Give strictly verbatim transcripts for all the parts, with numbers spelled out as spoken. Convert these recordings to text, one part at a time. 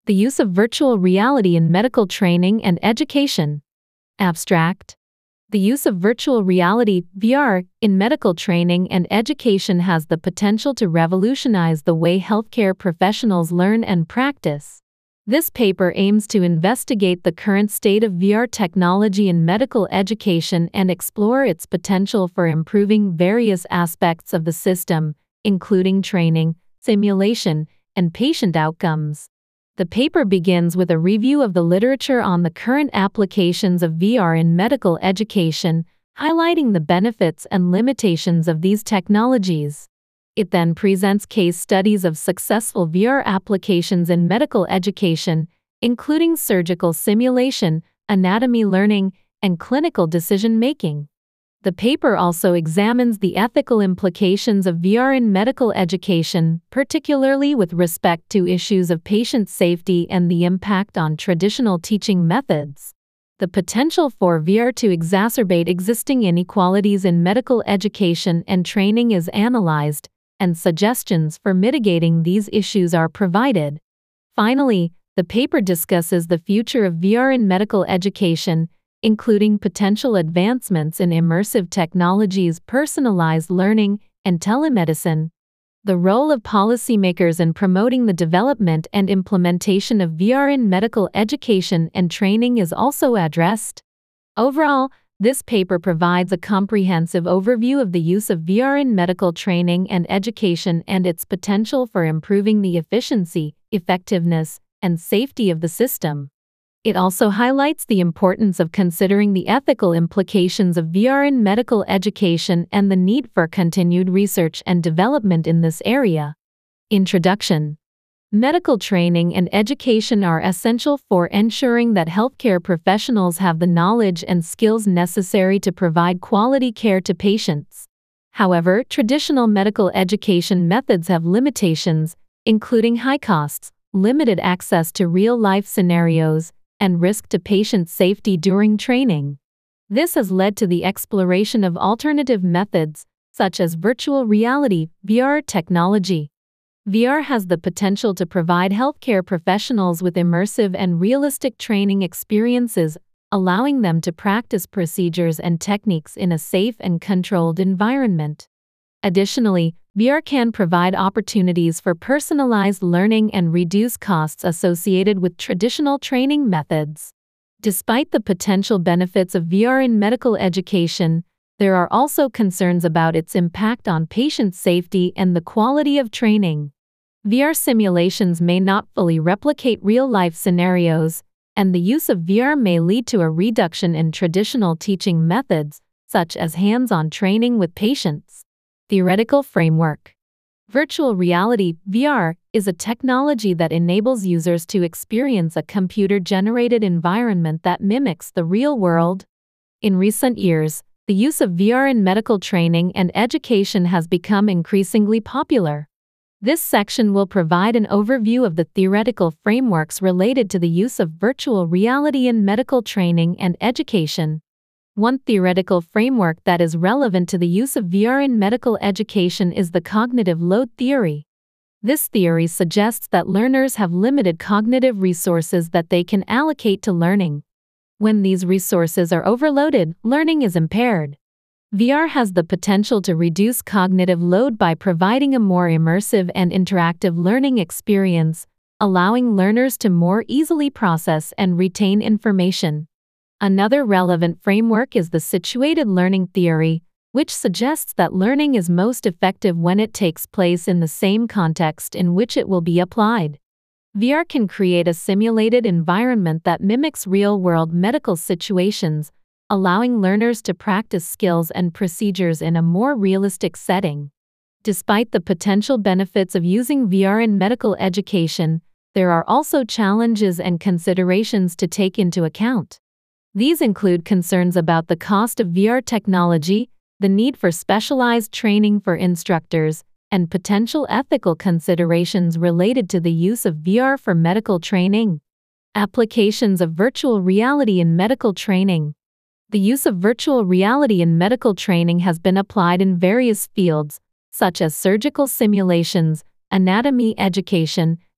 The use of virtual reality in medical training and education. Abstract. The use of virtual reality, V R, in medical training and education has the potential to revolutionize the way healthcare professionals learn and practice. This paper aims to investigate the current state of V R technology in medical education and explore its potential for improving various aspects of the system, including training, simulation, and patient outcomes. The paper begins with a review of the literature on the current applications of V R in medical education, highlighting the benefits and limitations of these technologies. It then presents case studies of successful V R applications in medical education, including surgical simulation, anatomy learning, and clinical decision-making. The paper also examines the ethical implications of V R in medical education, particularly with respect to issues of patient safety and the impact on traditional teaching methods. The potential for V R to exacerbate existing inequalities in medical education and training is analyzed, and suggestions for mitigating these issues are provided. Finally, the paper discusses the future of V R in medical education, including potential advancements in immersive technologies, personalized learning, and telemedicine. The role of policymakers in promoting the development and implementation of V R in medical education and training is also addressed. Overall, this paper provides a comprehensive overview of the use of V R in medical training and education and its potential for improving the efficiency, effectiveness, and safety of the system. It also highlights the importance of considering the ethical implications of V R in medical education and the need for continued research and development in this area. Introduction. Medical training and education are essential for ensuring that healthcare professionals have the knowledge and skills necessary to provide quality care to patients. However, traditional medical education methods have limitations, including high costs, limited access to real-life scenarios, and risk to patient safety during training. This has led to the exploration of alternative methods, such as virtual reality, V R technology. V R has the potential to provide healthcare professionals with immersive and realistic training experiences, allowing them to practice procedures and techniques in a safe and controlled environment. Additionally, V R can provide opportunities for personalized learning and reduce costs associated with traditional training methods. Despite the potential benefits of V R in medical education, there are also concerns about its impact on patient safety and the quality of training. V R simulations may not fully replicate real-life scenarios, and the use of V R may lead to a reduction in traditional teaching methods, such as hands-on training with patients. Theoretical framework. Virtual reality, V R, is a technology that enables users to experience a computer-generated environment that mimics the real world. In recent years, the use of V R in medical training and education has become increasingly popular. This section will provide an overview of the theoretical frameworks related to the use of virtual reality in medical training and education. One theoretical framework that is relevant to the use of V R in medical education is the cognitive load theory. This theory suggests that learners have limited cognitive resources that they can allocate to learning. When these resources are overloaded, learning is impaired. V R has the potential to reduce cognitive load by providing a more immersive and interactive learning experience, allowing learners to more easily process and retain information. Another relevant framework is the situated learning theory, which suggests that learning is most effective when it takes place in the same context in which it will be applied. V R can create a simulated environment that mimics real-world medical situations, allowing learners to practice skills and procedures in a more realistic setting. Despite the potential benefits of using V R in medical education, there are also challenges and considerations to take into account. These include concerns about the cost of V R technology, the need for specialized training for instructors, and potential ethical considerations related to the use of V R for medical training. Applications of virtual reality in medical training. The use of virtual reality in medical training has been applied in various fields, such as surgical simulations, anatomy education,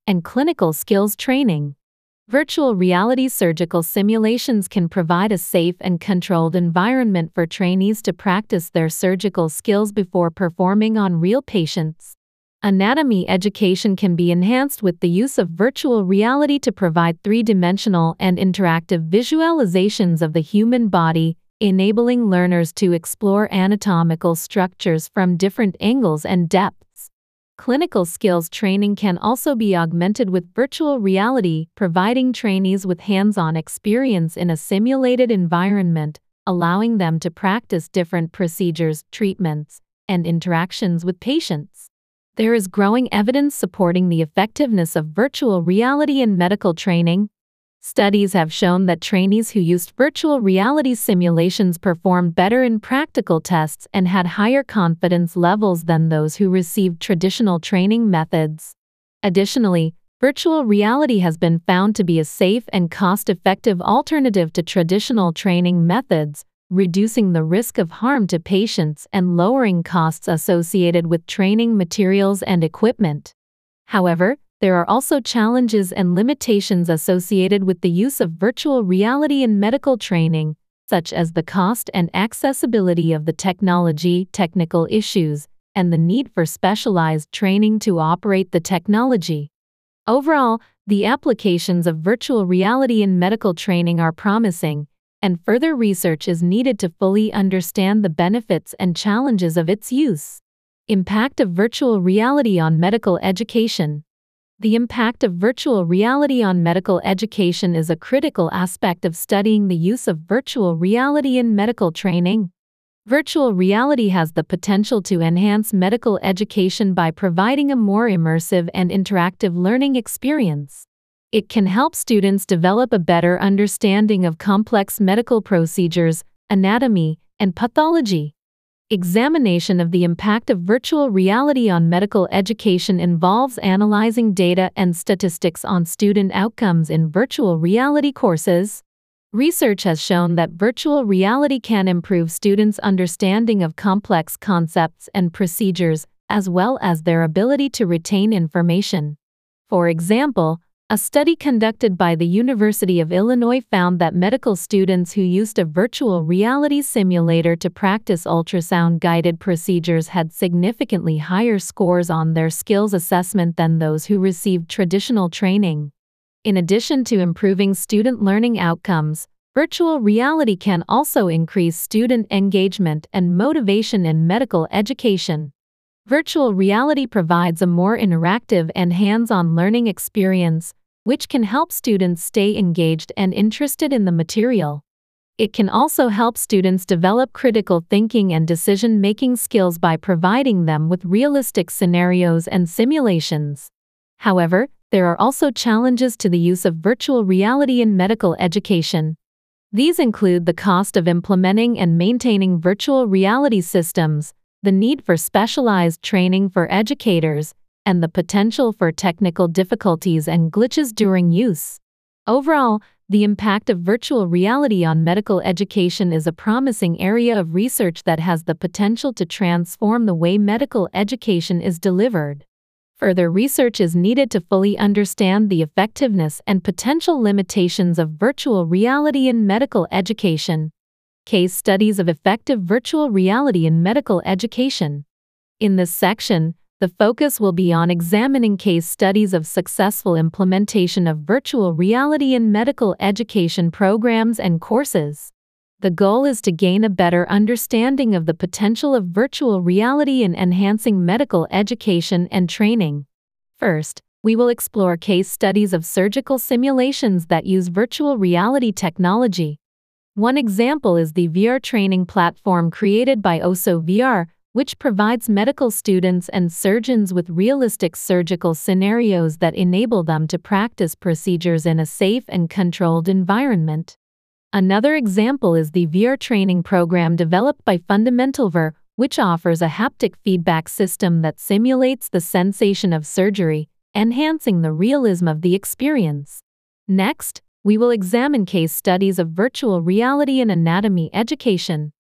and clinical skills training. Virtual reality surgical simulations can provide a safe and controlled environment for trainees to practice their surgical skills before performing on real patients. Anatomy education can be enhanced with the use of virtual reality to provide three-dimensional and interactive visualizations of the human body, enabling learners to explore anatomical structures from different angles and depths. Clinical skills training can also be augmented with virtual reality, providing trainees with hands-on experience in a simulated environment, allowing them to practice different procedures, treatments, and interactions with patients. There is growing evidence supporting the effectiveness of virtual reality in medical training. Studies have shown that trainees who used virtual reality simulations performed better in practical tests and had higher confidence levels than those who received traditional training methods. Additionally, virtual reality has been found to be a safe and cost-effective alternative to traditional training methods, reducing the risk of harm to patients and lowering costs associated with training materials and equipment. However, there are also challenges and limitations associated with the use of virtual reality in medical training, such as the cost and accessibility of the technology, technical issues, and the need for specialized training to operate the technology. Overall, the applications of virtual reality in medical training are promising, and further research is needed to fully understand the benefits and challenges of its use. Impact of virtual reality on medical education. The impact of virtual reality on medical education is a critical aspect of studying the use of virtual reality in medical training. Virtual reality has the potential to enhance medical education by providing a more immersive and interactive learning experience. It can help students develop a better understanding of complex medical procedures, anatomy, and pathology. Examination of the impact of virtual reality on medical education involves analyzing data and statistics on student outcomes in virtual reality courses. Research has shown that virtual reality can improve students' understanding of complex concepts and procedures, as well as their ability to retain information. For example, a study conducted by the University of Illinois found that medical students who used a virtual reality simulator to practice ultrasound-guided procedures had significantly higher scores on their skills assessment than those who received traditional training. In addition to improving student learning outcomes, virtual reality can also increase student engagement and motivation in medical education. Virtual reality provides a more interactive and hands-on learning experience, which can help students stay engaged and interested in the material. It can also help students develop critical thinking and decision-making skills by providing them with realistic scenarios and simulations. However, there are also challenges to the use of virtual reality in medical education. These include the cost of implementing and maintaining virtual reality systems, the need for specialized training for educators, and the potential for technical difficulties and glitches during use. Overall, the impact of virtual reality on medical education is a promising area of research that has the potential to transform the way medical education is delivered. Further research is needed to fully understand the effectiveness and potential limitations of virtual reality in medical education. Case studies of effective virtual reality in medical education. In this section, the focus will be on examining case studies of successful implementation of virtual reality in medical education programs and courses. The goal is to gain a better understanding of the potential of virtual reality in enhancing medical education and training. First, we will explore case studies of surgical simulations that use virtual reality technology. One example is the V R training platform created by Osso V R, which provides medical students and surgeons with realistic surgical scenarios that enable them to practice procedures in a safe and controlled environment. Another example is the V R training program developed by Fundamental V R, which offers a haptic feedback system that simulates the sensation of surgery, enhancing the realism of the experience. Next, we will examine case studies of virtual reality in anatomy education.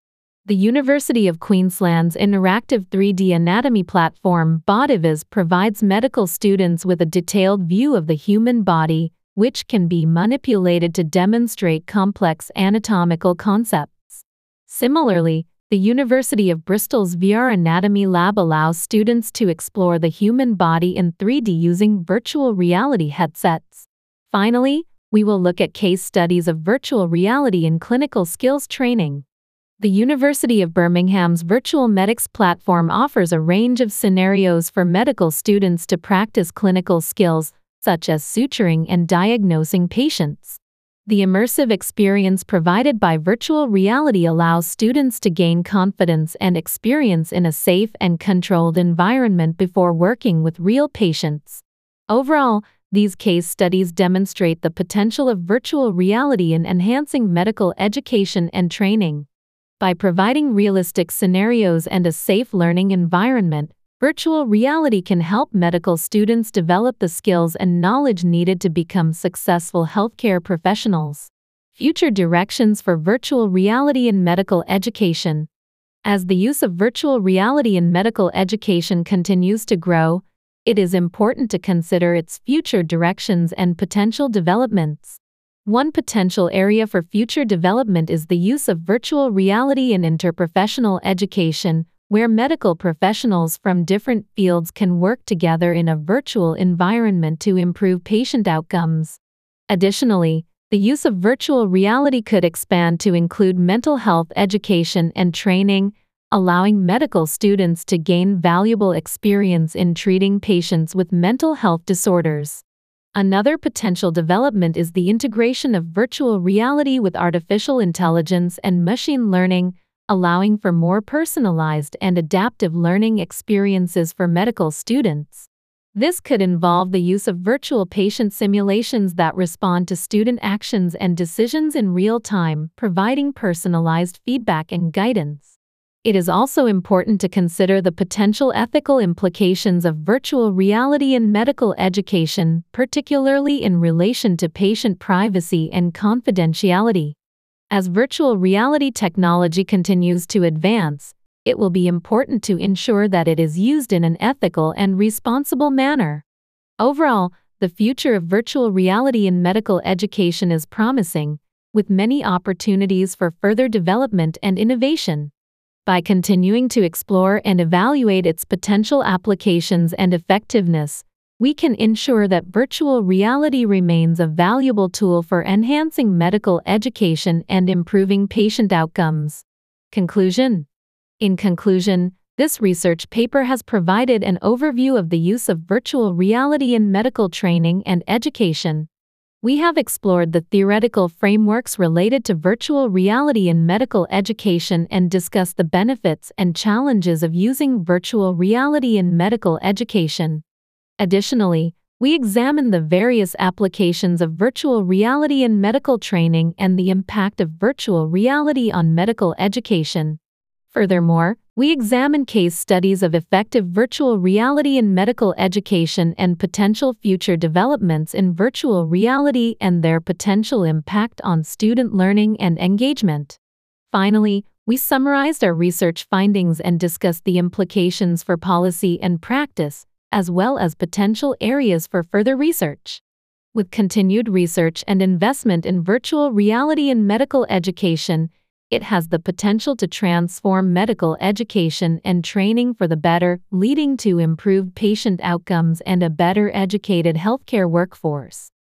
The University of Queensland's interactive three D anatomy platform, Bodiviz, provides medical students with a detailed view of the human body, which can be manipulated to demonstrate complex anatomical concepts. Similarly, the University of Bristol's V R Anatomy Lab allows students to explore the human body in three D using virtual reality headsets. Finally, we will look at case studies of virtual reality in clinical skills training. The University of Birmingham's Virtual Medics platform offers a range of scenarios for medical students to practice clinical skills, such as suturing and diagnosing patients. The immersive experience provided by virtual reality allows students to gain confidence and experience in a safe and controlled environment before working with real patients. Overall, these case studies demonstrate the potential of virtual reality in enhancing medical education and training. By providing realistic scenarios and a safe learning environment, virtual reality can help medical students develop the skills and knowledge needed to become successful healthcare professionals. Future directions for virtual reality in medical education. As the use of virtual reality in medical education continues to grow, it is important to consider its future directions and potential developments. One potential area for future development is the use of virtual reality in interprofessional education, where medical professionals from different fields can work together in a virtual environment to improve patient outcomes. Additionally, the use of virtual reality could expand to include mental health education and training, allowing medical students to gain valuable experience in treating patients with mental health disorders. Another potential development is the integration of virtual reality with artificial intelligence and machine learning, allowing for more personalized and adaptive learning experiences for medical students. This could involve the use of virtual patient simulations that respond to student actions and decisions in real time, providing personalized feedback and guidance. It is also important to consider the potential ethical implications of virtual reality in medical education, particularly in relation to patient privacy and confidentiality. As virtual reality technology continues to advance, it will be important to ensure that it is used in an ethical and responsible manner. Overall, the future of virtual reality in medical education is promising, with many opportunities for further development and innovation. By continuing to explore and evaluate its potential applications and effectiveness, we can ensure that virtual reality remains a valuable tool for enhancing medical education and improving patient outcomes. Conclusion. In conclusion, this research paper has provided an overview of the use of virtual reality in medical training and education. We have explored the theoretical frameworks related to virtual reality in medical education and discussed the benefits and challenges of using virtual reality in medical education. Additionally, we examined the various applications of virtual reality in medical training and the impact of virtual reality on medical education. Furthermore, we examine case studies of effective virtual reality in medical education and potential future developments in virtual reality and their potential impact on student learning and engagement. Finally, we summarized our research findings and discussed the implications for policy and practice, as well as potential areas for further research. With continued research and investment in virtual reality in medical education, it has the potential to transform medical education and training for the better, leading to improved patient outcomes and a better educated healthcare workforce.